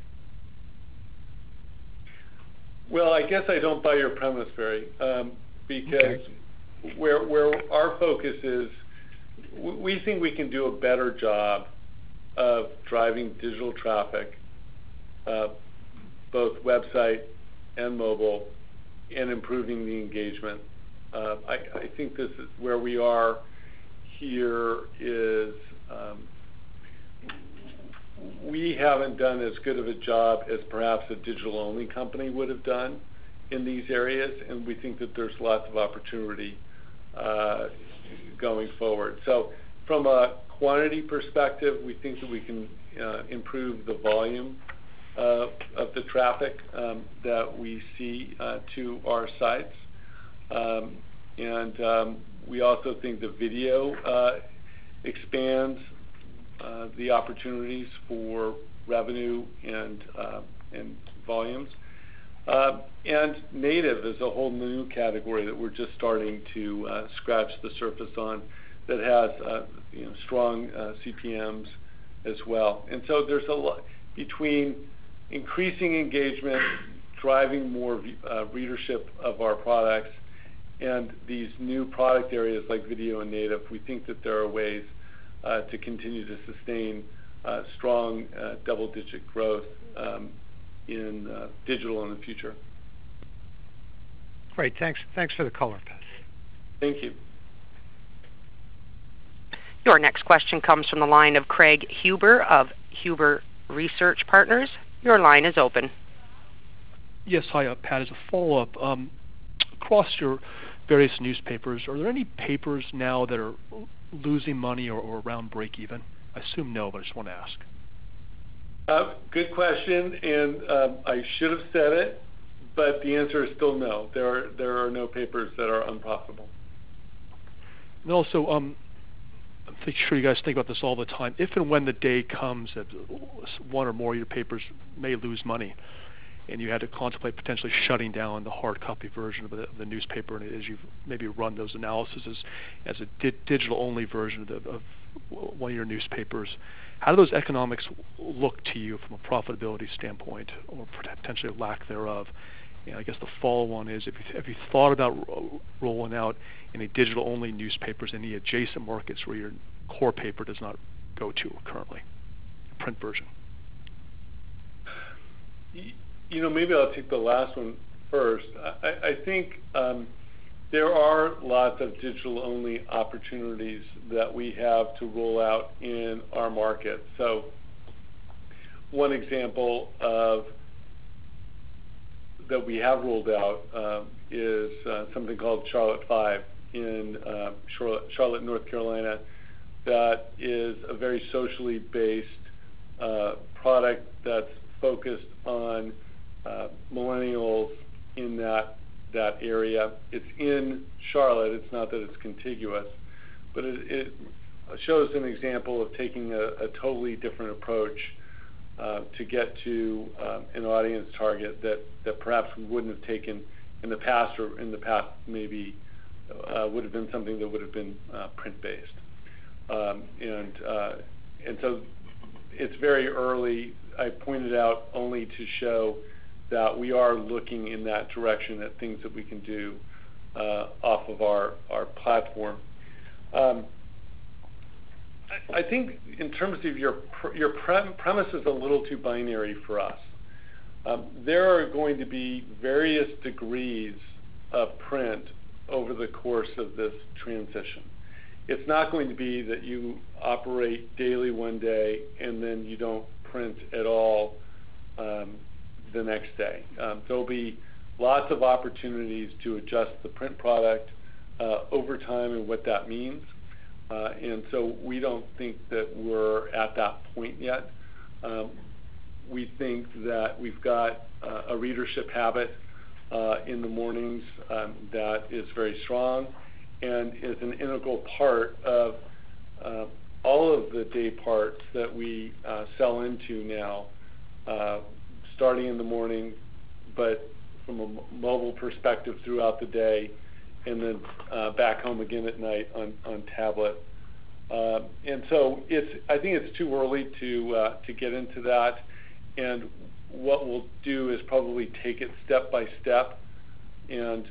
Well, I guess I don't buy your premise, Barry, because where our focus is, we think we can do a better job of driving digital traffic, both website and mobile, and improving the engagement. I think this is where we are here is we haven't done as good of a job as perhaps a digital-only company would have done in these areas, and we think that there's lots of opportunity going forward. So from a quantity perspective, we think that we can improve the volume of the traffic that we see to our sites. And we also think the video expands the opportunities for revenue and volumes. And native is a whole new category that we're just starting to scratch the surface on, that has strong CPMs as well. And so there's a lot between increasing engagement, driving more readership of our products, and these new product areas like video and native. We think that there are ways to continue to sustain strong double-digit growth in digital in the future. Great. Thanks for the color, Pat. Thank you. Your next question comes from the line of Craig Huber of Huber Research Partners. Your line is open. Yes, hi, Pat. As a follow-up, across your various newspapers, are there any papers now that are losing money or around break even? I assume no, but I just want to ask. Good question, and I should have said it, but the answer is still no. There are no papers that are unprofitable. And also, I'm sure you guys think about this all the time. If and when the day comes that one or more of your papers may lose money, and you had to contemplate potentially shutting down the hard copy version of the newspaper, and as you maybe run those analyses as a digital-only version of one of your newspapers, how do those economics look to you from a profitability standpoint, or potentially lack thereof? And I guess the follow-on is, have you thought about rolling out any digital-only newspapers in the adjacent markets where your core paper does not go to currently, print version? Maybe I'll take the last one first. I think there are lots of digital-only opportunities that we have to roll out in our market. So one example that we have rolled out is something called Charlotte 5 in Charlotte, North Carolina, that is a very socially based product that's focused on millennials, in that that area. It's in Charlotte. It's not that it's contiguous, but it shows an example of taking a totally different approach to get to an audience target that perhaps we wouldn't have taken in the past, or in the past maybe would have been something that would have been print-based. And so it's very early. I pointed out only to show that we are looking in that direction at things that we can do off of our platform. I think in terms of your premise is a little too binary for us. There are going to be various degrees of print over the course of this transition. It's not going to be that you operate daily one day and then you don't print at all the next day. There'll be lots of opportunities to adjust the print product over time and what that means. And so we don't think that we're at that point yet. We think that we've got a readership habit in the mornings that is very strong and is an integral part of all of the day parts that we sell into now, starting in the morning, but from a mobile perspective throughout the day, and then back home again at night on tablet. And so I think it's too early to get into that. And what we'll do is probably take it step by step and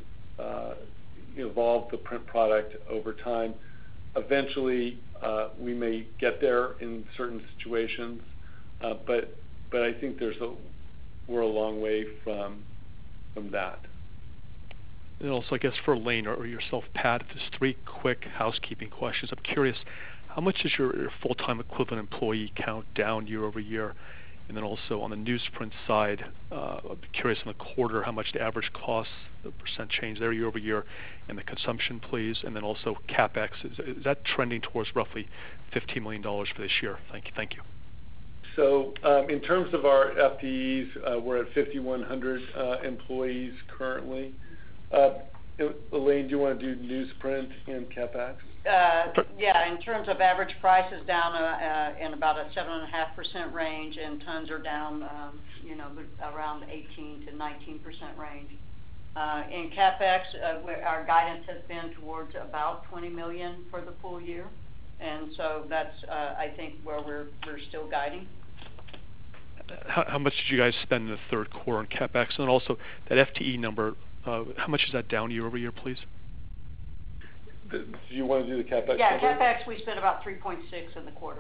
evolve the print product over time. Eventually, we may get there in certain situations, but I think we're a long way from that. And also, I guess for Elaine or yourself, Pat, just 3 quick housekeeping questions. I'm curious, how much is your full-time equivalent employee count down year over year? And then also on the newsprint side, I'm curious in the quarter how much the average cost, the percent change there year over year, and the consumption, please. And then also CapEx, is that trending towards roughly $15 million for this year? Thank you. So in terms of our FTEs, we're at 5,100 employees currently. Elaine, do you want to do newsprint and CapEx? Yeah, in terms of average prices down in about a 7.5% range, and tons are down, around 18 to 19% range. In CapEx, our guidance has been towards about $20 million for the full year, and so that's I think where we're still guiding. How much did you guys spend in the third quarter on CapEx? And then also that FTE number, how much is that down year over year, please? Do you want to do the CapEx? Yeah, number? CapEx we spent about 3.6 in the quarter.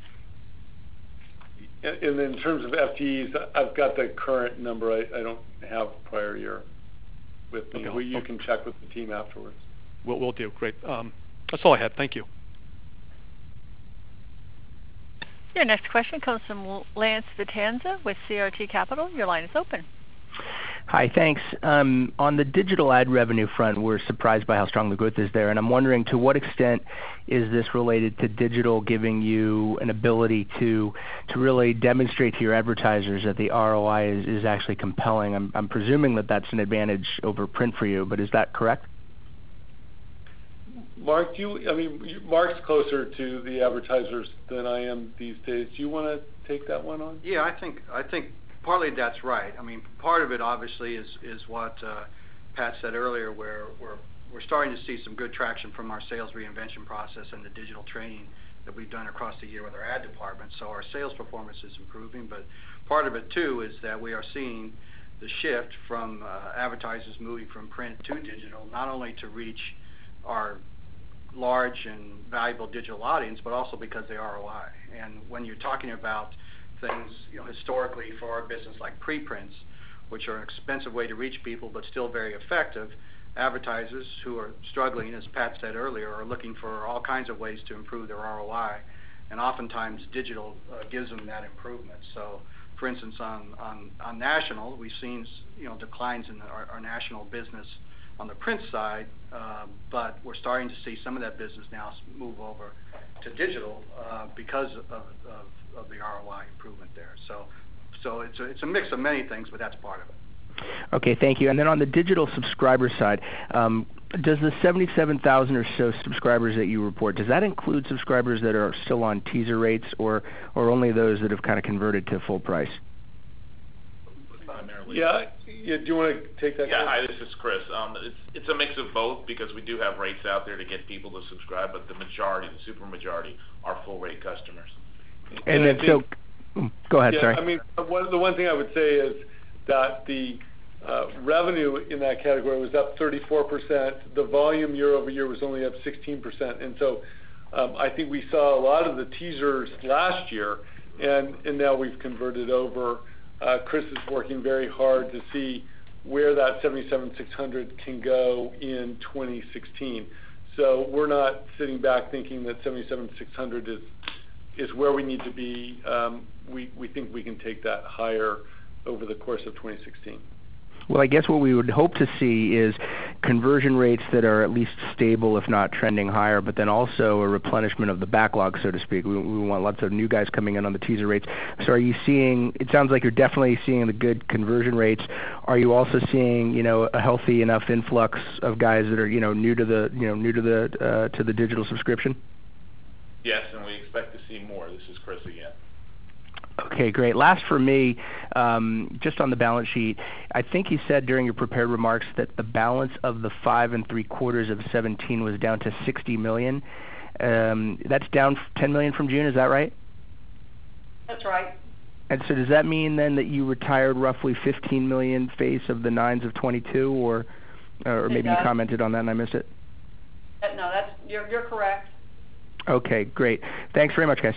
And then in terms of FTEs, I've got the current number. I don't have prior year with me. Okay. You can check with the team afterwards. We'll do. Great. That's all I had. Thank you. Your next question comes from Lance Vitanza with CRT Capital. Your line is open. Hi, thanks. On the digital ad revenue front, we're surprised by how strong the growth is there, and I'm wondering to what extent is this related to digital giving you an ability to really demonstrate to your advertisers that the ROI is actually compelling? I'm presuming that that's an advantage over print for you, but is that correct? Mark, Mark's closer to the advertisers than I am these days. Do you want to take that one on? Yeah, I think partly that's right. I mean, part of it obviously is what Pat said earlier, where we're starting to see some good traction from our sales reinvention process and the digital training that we've done across the year with our ad department. So our sales performance is improving, but part of it too is that we are seeing the shift from advertisers moving from print to digital, not only to reach our large and valuable digital audience, but also because they ROI. And when you're talking about things, historically for our business like preprints, which are an expensive way to reach people but still very effective, advertisers who are struggling, as Pat said earlier, are looking for all kinds of ways to improve their ROI, and oftentimes digital gives them that improvement. So, for instance, on national, we've seen declines in our national business on the print side, but we're starting to see some of that business now move over to digital because of the ROI improvement there. So it's a mix of many things, but that's part of it. Okay, thank you. And then on the digital subscriber side, does the 77,000 or so subscribers that you report, does that include subscribers that are still on teaser rates, or only those that have kind of converted to full price? Yeah. Do you want to take that? Yeah. Hi, this is Chris. It's a mix of both because we do have rates out there to get people to subscribe, but the super majority, are full rate customers. And then go ahead. Yeah, sorry. I mean, the one thing I would say is that the revenue in that category was up 34%. The volume year over year was only up 16%. And so I think we saw a lot of the teasers last year, and now we've converted over. Chris is working very hard to see where that 77,600 can go in 2016. So we're not sitting back thinking that 77,600 is where we need to be. We think we can take that higher over the course of 2016. Well, I guess what we would hope to see is conversion rates that are at least stable, if not trending higher, but then also a replenishment of the backlog, so to speak. We want lots of new guys coming in on the teaser rates. So are you seeing, it sounds like you're definitely seeing the good conversion rates. Are you also seeing, a healthy enough influx of guys that are, new to the digital subscription? Yes, and we expect to see more. This is Chris again. Okay, great. Last for me, just on the balance sheet, I think you said during your prepared remarks that the balance of the 5 3/4 of 17 was down to $60 million. That's down $10 million from June, is that right? That's right. And so does that mean then that you retired roughly $15 million face of the 9s of 22, or maybe you commented on that and I missed it? No, you're correct. Okay, great. Thanks very much, guys.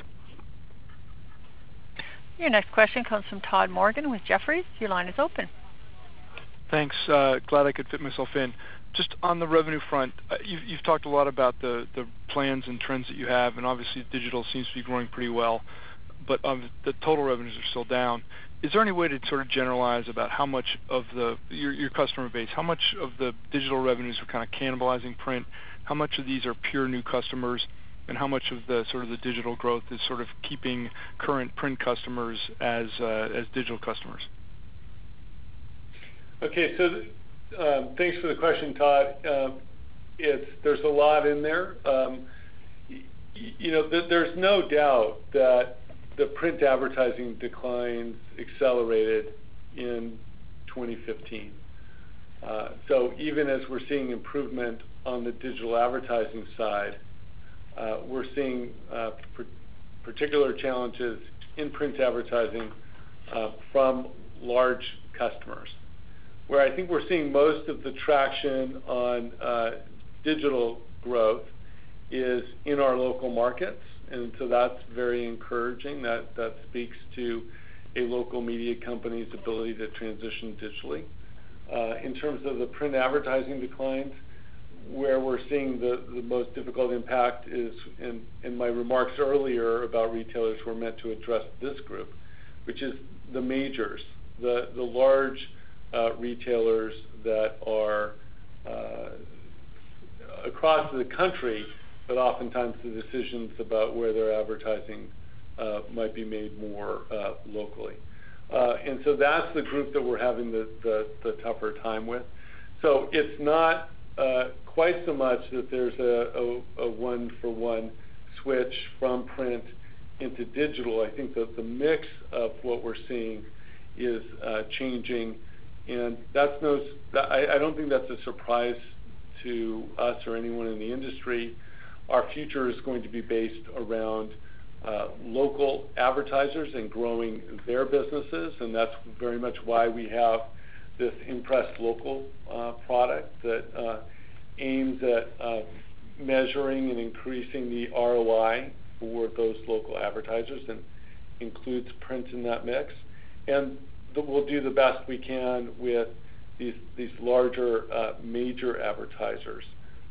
Your next question comes from Todd Morgan with Jefferies. Your line is open. Thanks. Glad I could fit myself in. Just on the revenue front, you've talked a lot about the plans and trends that you have, and obviously digital seems to be growing pretty well, but the total revenues are still down. Is there any way to sort of generalize about how much of your customer base, how much of the digital revenues are kind of cannibalizing print, how much of these are pure new customers, and how much of the sort of the digital growth is sort of keeping current print customers as digital customers? Okay, so thanks for the question, Todd. There's a lot in there. There's no doubt that the print advertising declines accelerated in 2015. So even as we're seeing improvement on the digital advertising side, we're seeing particular challenges in print advertising from large customers. Where I think we're seeing most of the traction on digital growth is in our local markets, and so that's very encouraging. That speaks to a local media company's ability to transition digitally. In terms of the print advertising declines, where we're seeing the most difficult impact is in my remarks earlier about retailers who are meant to address this group, which is the majors, the large retailers that are across the country, but oftentimes the decisions about where their advertising might be made more locally. And so that's the group that we're having the tougher time with. So it's not quite so much that there's a one-for-one switch from print into digital. I think that the mix of what we're seeing is changing, and I don't think that's a surprise to us or anyone in the industry. Our future is going to be based around local advertisers and growing their businesses, and that's very much why we have this Impress Local product that aims at measuring and increasing the ROI for those local advertisers and includes print in that mix. And we'll do the best we can with these larger major advertisers,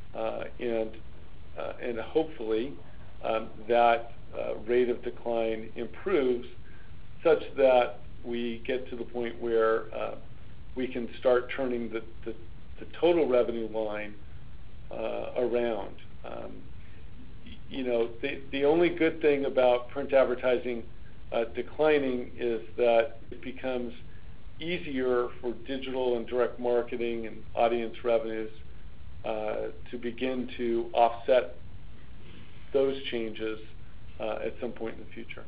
and hopefully that rate of decline improves such that we get to the point where we can start turning the total revenue line around. The only good thing about print advertising declining is that it becomes easier for digital and direct marketing and audience revenues to begin to offset those changes at some point in the future.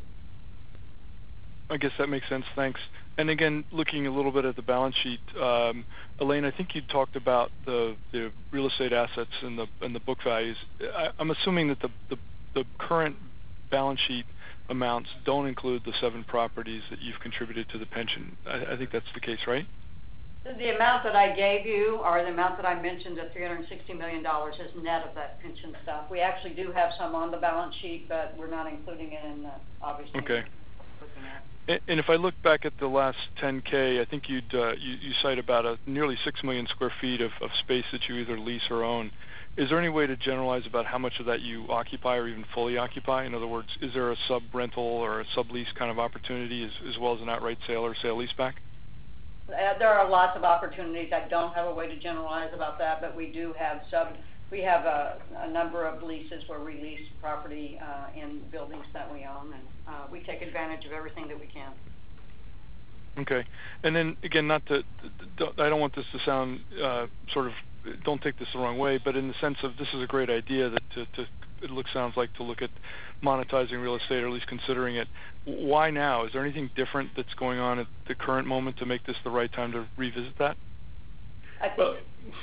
I guess that makes sense. Thanks. And again, looking a little bit at the balance sheet, Elaine, I think you talked about the real estate assets and the book values. I'm assuming that the current balance sheet amounts don't include the 7 properties that you've contributed to the pension. I think that's the case, right? The amount that I gave you, or the amount that I mentioned at $360 million, is net of that pension stuff. We actually do have some on the balance sheet, but we're not including it in the, obviously. Okay. And if I look back at the last 10K, I think you cite about nearly 6 million square feet of space that you either lease or own. Is there any way to generalize about how much of that you occupy or even fully occupy? In other words, is there a sub-rental or a sub-lease kind of opportunity as well as an outright sale or sale-leaseback? There are lots of opportunities. I don't have a way to generalize about that, but we do have we have a number of leases where we lease property in buildings that we own, and we take advantage of everything that we can. Okay. And then, again, I don't want this to sound don't take this the wrong way, but in the sense of this is a great idea that sounds like to look at monetizing real estate, or at least considering it. Why now? Is there anything different that's going on at the current moment to make this the right time to revisit that? Well,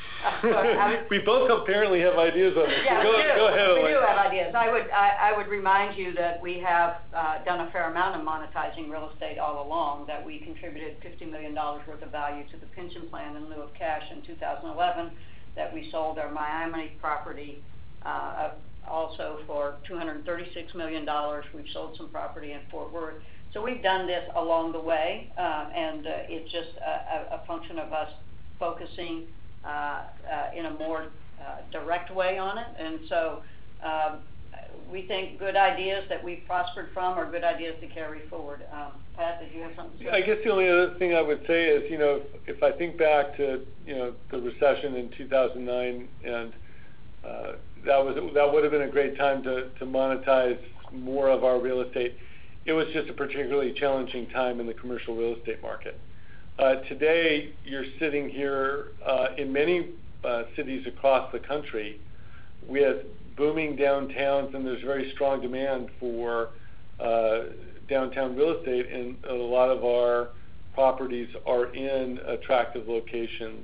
we both apparently have ideas on this. Yeah, go ahead, Elaine. We do have ideas. I would remind you that we have done a fair amount of monetizing real estate all along, that we contributed $50 million worth of value to the pension plan in lieu of cash in 2011, that we sold our Miami property also for $236 million. We've sold some property in Fort Worth. So we've done this along the way, and it's just a function of us focusing in a more direct way on it. And so we think good ideas that we've prospered from are good ideas to carry forward. Pat, did you have something to say? I guess the only other thing I would say is, if I think back to, the recession in 2009, and that would have been a great time to monetize more of our real estate. It was just a particularly challenging time in the commercial real estate market. Today, you're sitting here in many cities across the country with booming downtowns, and there's very strong demand for downtown real estate, and a lot of our properties are in attractive locations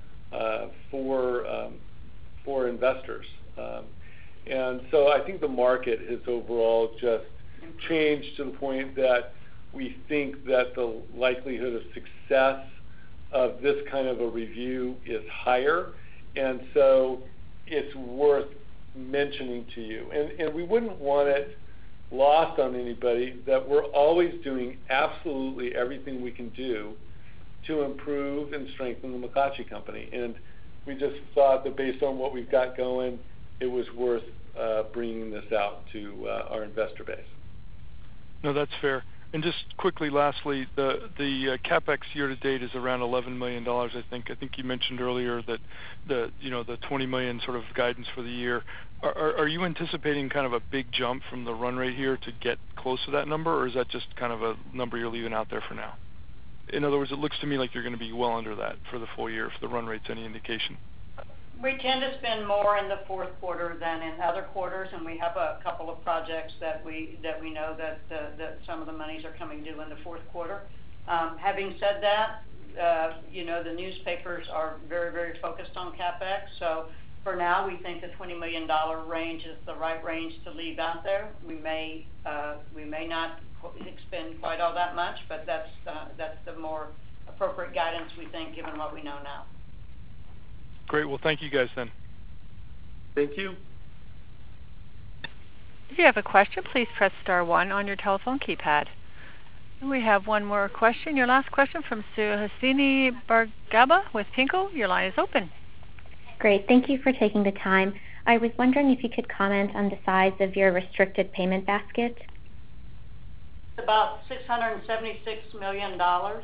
for investors. And so I think the market has overall just changed to the point that we think that the likelihood of success of this kind of a review is higher, and so it's worth mentioning to you. And we wouldn't want it lost on anybody that we're always doing absolutely everything we can do to improve and strengthen the McClatchy Company. And we just thought that based on what we've got going, it was worth bringing this out to our investor base. No, that's fair. And just quickly, lastly, the capex year to date is around $11 million. I think you mentioned earlier that the $20 million sort of guidance for the year. Are you anticipating kind of a big jump from the run rate here to get close to that number, or is that just kind of a number you're leaving out there for now? In other words, it looks to me like you're going to be well under that for the full year, if the run rate's any indication. We tend to spend more in the fourth quarter than in other quarters, and we have a couple of projects that we know that some of the monies are coming due in the fourth quarter. Having said that, the newspapers are very, very focused on CapEx. So for now, we think the $20 million range is the right range to leave out there. We may not expend quite all that much, but that's the more appropriate guidance, we think, given what we know now. Great. Well, thank you guys then. Thank you. If you have a question, please press star 1 on your telephone keypad. And we have one more question. Your last question from Suhasini Bhargava with PIMCO. Your line is open. Great. Thank you for taking the time. I was wondering if you could comment on the size of your restricted payment basket. About $676 million.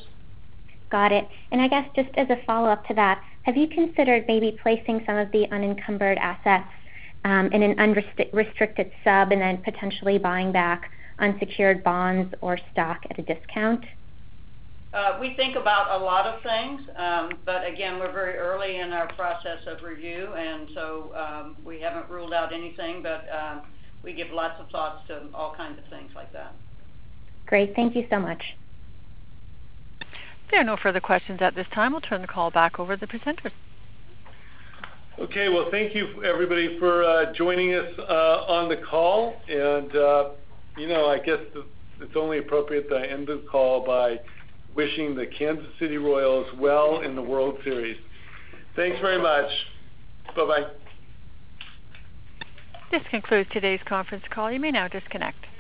Got it. And I guess just as a follow-up to that, have you considered maybe placing some of the unencumbered assets in an unrestricted sub and then potentially buying back unsecured bonds or stock at a discount? We think about a lot of things, but again, we're very early in our process of review, and so we haven't ruled out anything, but we give lots of thoughts to all kinds of things like that. Great. Thank you so much. There are no further questions at this time. We'll turn the call back over to the presenters. Okay, well, thank you, everybody, for joining us on the call. And, I guess it's only appropriate that I end the call by wishing the Kansas City Royals well in the World Series. Thanks very much. Bye-bye. This concludes today's conference call. You may now disconnect.